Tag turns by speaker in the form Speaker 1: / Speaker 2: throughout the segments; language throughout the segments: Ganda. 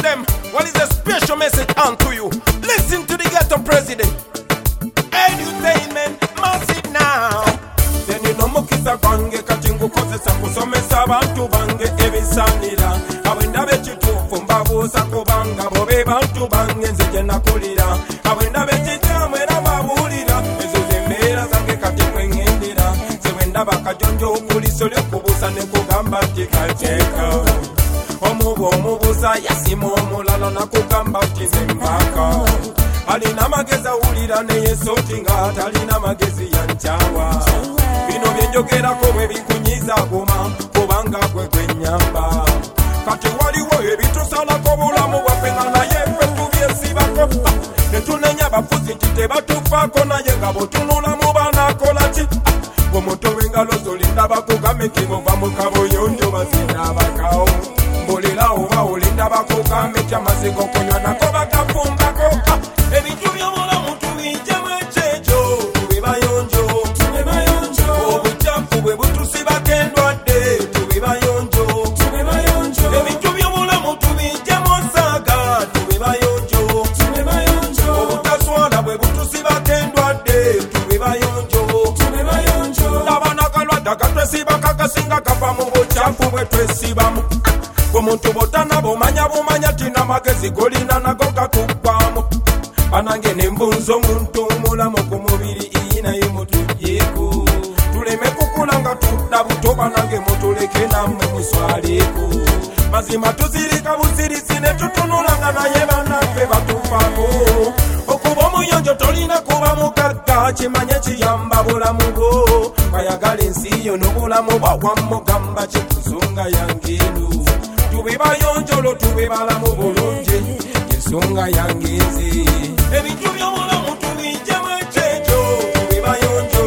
Speaker 1: them, what is a special message unto you? Listen to the ghetto president. Edutainment massive now. Then you know mukisa kwange katingu kozesa kusomesa abantu bange ebisanira. Abenda bechitufu mbabuuza kubanga bobe bantu bange nze gye nakulira. Abenda bechitamu era babuulira. Ezo zembeera zange kati mwengendera. Zewenda bakajonjo okuliso ly'okubuusa ne kugamba nti kateeka. Omubuuza yasima omulala nakugamba nti nze mbaka. Alina magezi awulira naye sooti ng'atalina magezi yankyawa. Bino byenjogerako bwe bikunyiza guma kubanga gwe gwennyamba. Kati waliwo ebitusalako bulamu bwaffe nga naye ffe tubyesibako. Ne tunenya abafuzi nti tebatufaako naye nga bw'otunulamu banaakola ki? Omutobe engalo zolinda bakugambe nti muva mu kabuyonjo bazinabakawo. Mbulira oba olinda bakugambe nti amazzi g'okunywa nako bagafumbako. Ebintu by'obulamu tubijjamu ekyejo tube bayonjo. Obucaafu bwe butusibako endwadde tube bayonjo. Ebintu by'obulamu tubijjamu nsaaga tube bayonjo. Obutaswala bwe butusibako endwadde tube bayonjo. Ndabana kalwadde akatwesiba kakasinga kava mu bucaafu bwe twesibamu. Omuntu bw'otana bumanya tina magezi golina nago gakuggwamu. Banange nembunza omuntu omulamu ku mubiri naye mutugyeeko. Tuleme kukula nga tudda buto banange mutuleke nammwe muswaleeko. Mazima tuzirika buzirisi ne tutunulanga naye bannaffe batufaako. Okuba omuyonjo tolina kuba mugagga kimanye kiyamba bulamu bwo. Bayagala ensi yo n'obulamu bwawamu gamba kikuzunga yange eno. Tube bayonjolo tube balamu bulungi ensonga yange nze. Ebintu by'obulamu tubijjamu ekyejo tube bayonjo.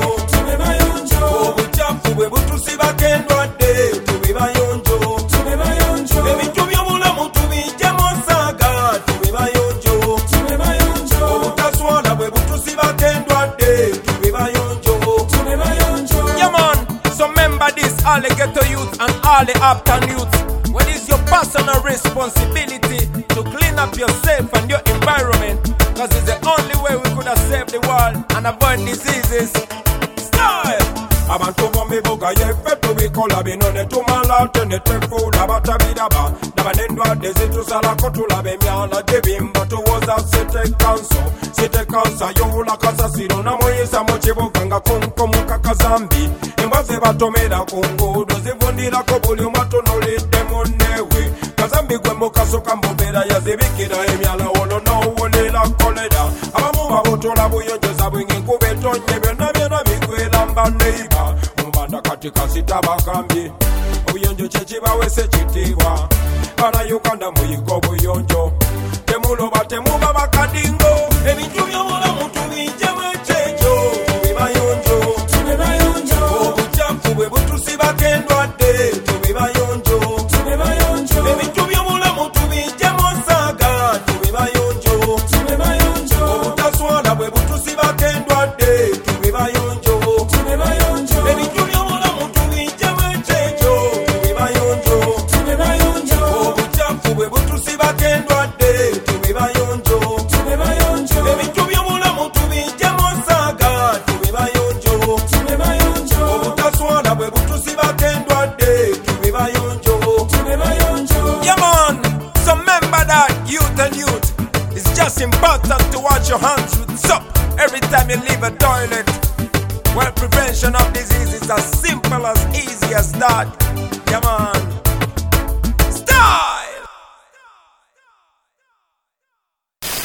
Speaker 1: Obucaafu bwe butusibako endwadde tube bayonjo. Ebintu by'obulamu tubijjamu nsaaga tube bayonjo. Obutaswala bwe butusibako endwadde tube bayonjo. Yeah man, so remember this, all the ghetto youth and all the uptown youth. What is your personal responsibility to clean up yourself and your environment? Because it's the only way we could have saved the world and avoid diseases. Style! Abantu bomibuga yeffe tubikola bino ne tumala ate ne twefuula batabiraba. Naba n'endwadde zitusalako tulaba emyala gy'ebimba tuwoza City Council youla kasasiro namuyisa mu kibuga nga konkomu kakazambi. Embwa ze batomera ku nguudo zivundirako buli omu atunulidde munnewe. Kazambi gwe mukasoka mbubeera yazibikira emyala olwo n'owolera kolera. Abamu babutola buyonjoza bwingi nkuba etonye byonna byonna bigwera mba neiba. Mubanda kati kasita bagambye obuyonjo kyekibawese kitiibwa. Bannayuganda muyiga obuyonjo temuloba temuba bakadingo. Ebintu by'obulamu tubijjamu ekyejo tube bayonjo. Obucaafu bwe butusibako endwadde tube bayonjo. Ebintu by'obulamu tubijjamu nsaaga tube bayonjo. Obutaswala bwe butusibako endwadde tube bayonjo. Ebintu by'obulamu tubijjamu ekyejo tube bayonjo. Obucaafu bwe butusibako endwadde tube bayonjo. Ebintu by'obulamu tubijjamu nsaaga tube bayonjo. Obutaswala bwe butusibako endwadde tube bayonjo. Yeah man, so remember that youth and youth, it's just important to wash your hands with soap every time you leave a toilet. Well, prevention of disease is as simple as easy as that. Yeah man.